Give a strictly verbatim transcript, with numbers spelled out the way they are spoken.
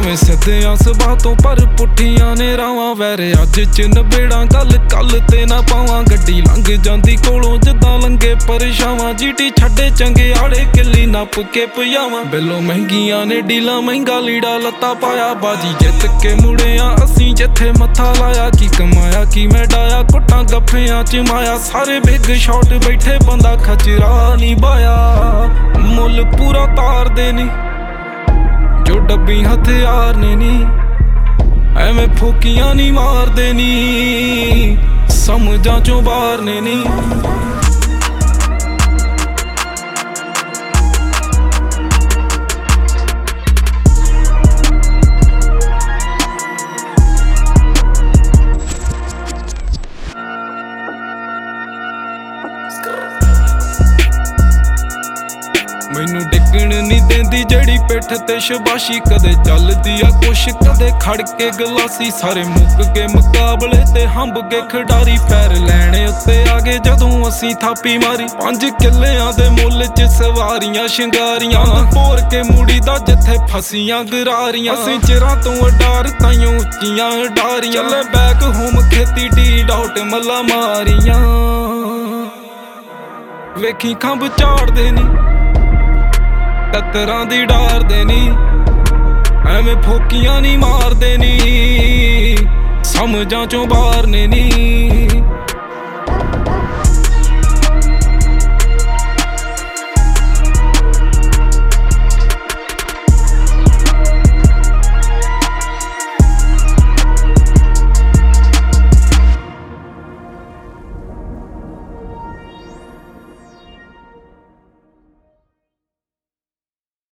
ਭਾਵੇਂ ਸਿੱਧਿਆਂ ਸੁਭਾਅ ਤੋਂ ਪਰ ਪੁੱਠੀਆਂ ਨੇ ਰਾਵਾਂ। ਵੈਰੇ ਅੱਜ ਚ ਨਬੇੜਾਂ ਗੱਲ ਕੱਲ ਤੇ ਨਾ ਪਾਵਾਂ। ਗੱਡੀ ਲੰਘ ਜਾਂਦੀ ਕੋਲੋਂ ਜਿੱਦਾਂ ਲੰਘੇ ਪਰਛਾਵਾਂ। ਜੀਟੀ ਛੱਡੇ ਚੰਗੇ ਆੜੇ ਕਿੱਲੀ ਨੱਪ ਕੇ ਪਜਾਵਾਂ। ਬਿੱਲੋਂ ਮਹਿੰਗੀਆਂ ਨੇ ਡੀਲਾਂ ਮਹਿੰਗਾ ਲੀੜਾ ਲੱਤਾ ਪਾਇਆ। ਬਾਜੀ ਜਿੱਤ ਕੇ ਮੁੜੇ ਆ ਅਸੀਂ ਜਿੱਥੇ ਮੱਥਾ ਲਾਇਆ। ਕੀ ਕਮਾਇਆ ਕੀ ਮੈਂ ਡਾਇਆ ਕੁੱਟਾਂ ਗੱਫਿਆਂ ਚ ਮਾਇਆ। ਸਾਰੇ ਬਿੱਗ ਸ਼ਾਟ ਬੈਠੇ ਬੰਦਾ ਖਚਰਾ ਨਹੀਂ ਬਾਇਆ। ਮੁੱਲ ਪੂਰਾ ਤਾਰਦੇ ਨੀ ਜੋ ਡੱਬੀ ਹਥਿਆਰ ਨੇ ਨੀ। ਐਵੇਂ ਫੋਕੀਆਂ ਨੀ ਮਾਰਦੇ ਨੀ ਸਮਝਾਂ ਚੋਂ ਬਾਹਰ ਨੇ ਨੀ। ਮੈਨੂੰ ਡਿੱਗਣ ਨੀ ਦੇਂਦੀ ਜਿਹੜੀ ਪਿੱਠ ਤੇ ਸ਼ਬਾਸ਼ੀ। ਕਦੇ ਚੱਲਦੀ ਆ ਕੁਛ ਕਦੇ ਖੜ ਕੇ ਗਲਾਸੀ। ਸਾਰੇ ਮੁੱਕ ਗਏ ਮੁਕਾਬਲੇ ਤੇ ਹੰਬ ਗਏ ਖਿਡਾਰੀ। ਪੈਰ ਲੈਣੇ ਉੱਤੇ ਆ ਗਏ ਜਦੋਂ ਅਸੀਂ ਥਾਪੀ ਮਾਰੀ। ਪੰਜ ਕਿੱਲਿਆਂ ਦੇ ਮੁੱਲ ਚ ਸਵਾਰੀਆਂ ਸ਼ਿੰਗਾਰੀਆਂ। ਭੋਰ ਕੇ ਮੁੜੀ ਦਾ ਜਿੱਥੇ ਫਸੀਆਂ ਗਰਾਰੀਆਂ। ਅਸੀਂ ਚਿਰਾਂ ਤੋਂ ਅਡਾਰ ਤਾਈਓ ਉੱਚੀਆਂ ਅਡਾਰੀਆਂ। ਚੱਲੇ ਬੈਕ ਹੋਮ ਖੇਤੀ ਡੀ ਡਾਊਟ ਮੱਲਾ ਮਾਰੀਆਂ। ਵੇਖੀ ਖੰਭ ਝਾੜਦੇ ਨੀ ਟੱਕਰਾਂ ਦੀ ਡਾਰਦੇ ਨੀ। ਐਵੇਂ ਫੋਕੀਆਂ ਨੀ ਮਾਰਦੇ ਨੀ ਸਮਝਾਂ ਚੋਂ ਬਾਹਰ ਨੇ ਨੀ।